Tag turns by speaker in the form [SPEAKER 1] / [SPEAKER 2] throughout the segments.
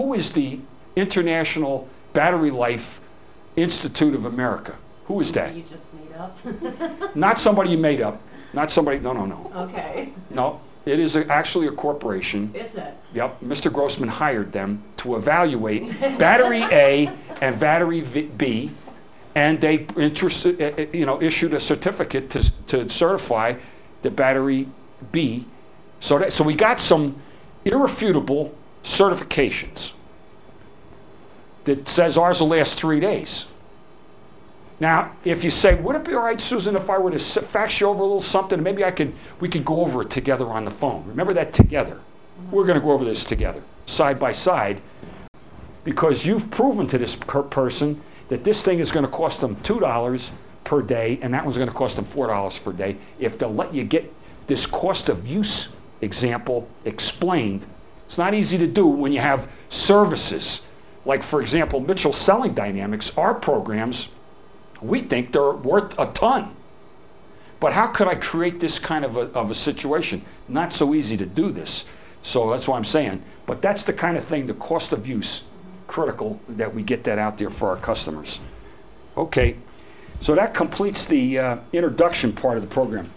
[SPEAKER 1] who is the International Battery Life Institute of America? Who is that?
[SPEAKER 2] You just made up?
[SPEAKER 1] Not somebody you made up. Not somebody, no.
[SPEAKER 2] Okay.
[SPEAKER 1] No, it is actually a corporation.
[SPEAKER 2] Is it?
[SPEAKER 1] Yep, Mr. Grossman hired them to evaluate battery A and battery B, and they issued a certificate to certify the battery B. So we got some irrefutable certifications that says ours will last 3 days. Now, if you say, would it be all right, Susan, if I were to fax you over a little something, maybe we could go over it together on the phone. Remember that together. We're going to go over this together, side by side, because you've proven to this person that this thing is going to cost them $2 per day, and that one's going to cost them $4 per day. If they'll let you get this cost of use example explained, it's not easy to do when you have services. Like, for example, Mitchell Selling Dynamics, our programs, we think they're worth a ton. But how could I create this kind of a situation? Not so easy to do this. So that's why I'm saying. But that's the kind of thing, the cost of use, critical that we get that out there for our customers. Okay, so that completes the introduction part of the program.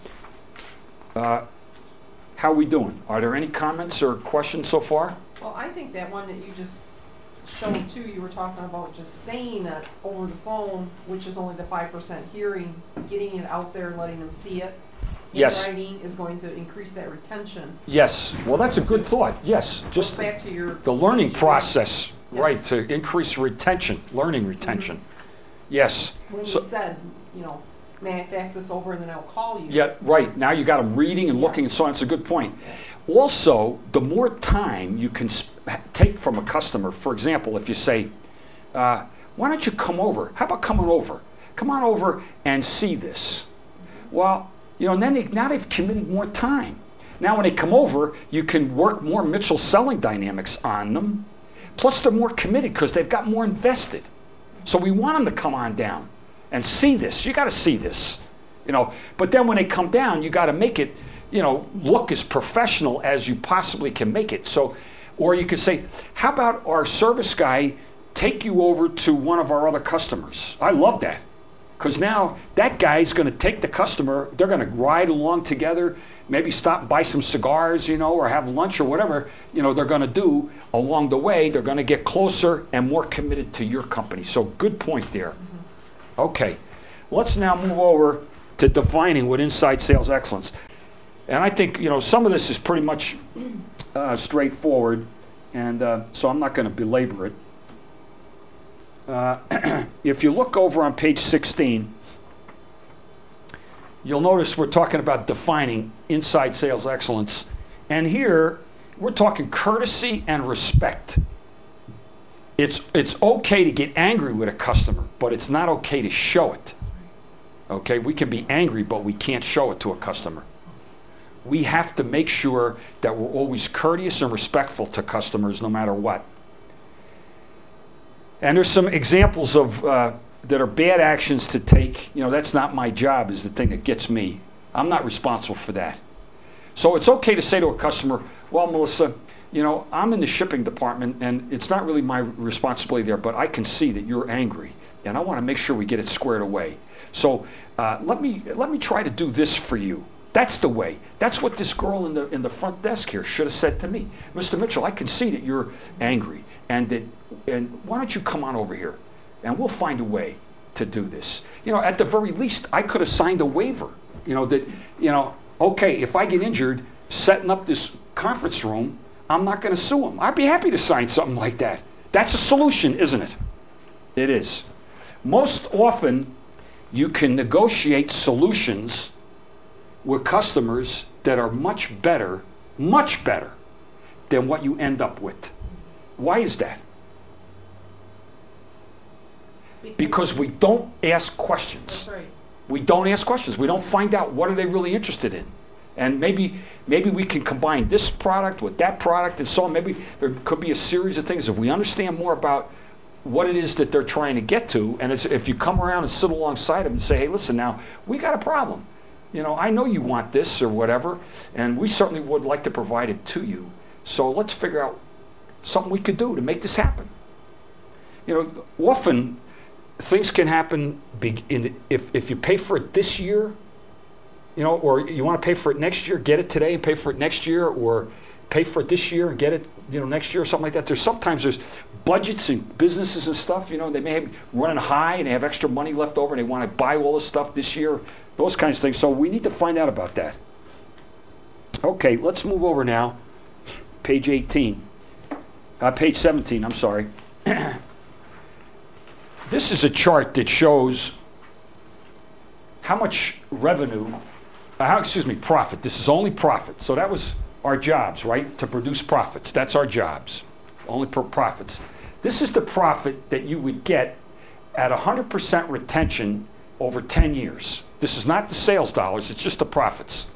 [SPEAKER 1] How are we doing? Are there any comments or questions so far?
[SPEAKER 3] Well, I think that one that you just showed too, you were talking about just saying that over the phone, which is only the 5% hearing, getting it out there, letting them see it in
[SPEAKER 1] Yes.
[SPEAKER 3] writing is going to increase that retention.
[SPEAKER 1] Yes. Well, that's a good thought. Yes. Just
[SPEAKER 3] back to your
[SPEAKER 1] the learning process,
[SPEAKER 3] Yes.
[SPEAKER 1] right, to increase retention, learning retention. Yes.
[SPEAKER 3] When
[SPEAKER 1] So,
[SPEAKER 3] you said, may I fax this over and then I'll call you.
[SPEAKER 1] yeah, right. Now you got them reading and looking and so on. It's a good point. Also, the more time you can take from a customer, for example, if you say, why don't you come over? How about coming over? Come on over and see this. Well, and then now they've committed more time. Now when they come over, you can work more Mitchell Selling Dynamics on them. Plus they're more committed because they've got more invested. So we want them to come on down and see this. You got to see this. But then when they come down, you got to make it, look as professional as you possibly can make it. So, or you could say, how about our service guy take you over to one of our other customers? I love that. Because now that guy's going to take the customer, they're going to ride along together, maybe stop and buy some cigars, or have lunch or whatever, they're going to do along the way. They're going to get closer and more committed to your company. So good point there. Okay, let's now move over to defining what inside sales excellence. And I think, some of this is pretty much straightforward, and so I'm not going to belabor it. If you look over on page 16, you'll notice we're talking about defining inside sales excellence. And here, we're talking courtesy and respect. It's okay to get angry with a customer, but it's not okay to show it. Okay, we can be angry, but we can't show it to a customer. We have to make sure that we're always courteous and respectful to customers no matter what. And there's some examples of that are bad actions to take. That's not my job is the thing that gets me. I'm not responsible for that. So it's okay to say to a customer, well, Melissa, I'm in the shipping department and it's not really my responsibility there, but I can see that you're angry and I want to make sure we get it squared away. So let me try to do this for you. That's the way. That's what this girl in the front desk here should have said to me. Mr. Mitchell, I can see that you're angry, and why don't you come on over here, and we'll find a way to do this. At the very least, I could have signed a waiver. Okay, if I get injured setting up this conference room, I'm not going to sue him. I'd be happy to sign something like that. That's a solution, isn't it? It is. Most often, you can negotiate solutions with customers that are much better than what you end up with. Why is that? Because we don't ask questions.
[SPEAKER 3] That's right.
[SPEAKER 1] We don't ask questions. We don't find out what are they really interested in. And maybe we can combine this product with that product and so on. Maybe there could be a series of things. If we understand more about what it is that they're trying to get to, and if you come around and sit alongside them and say, hey, listen now, we got a problem. I know you want this or whatever, and we certainly would like to provide it to you. So let's figure out something we could do to make this happen. Often things can happen if you pay for it this year, or you want to pay for it next year, get it today and pay for it next year, or pay for it this year and get it, next year or something like that. There's budgets and businesses and stuff, they may be running high and they have extra money left over and they want to buy all this stuff this year, those kinds of things. So we need to find out about that. Okay, let's move over now. Page 17, I'm sorry. This is a chart that shows how much revenue, profit. This is only profit. So that was our jobs, right? To produce profits. That's our jobs. Only profits. This is the profit that you would get at 100% retention over 10 years. This is not the sales dollars, it's just the profits.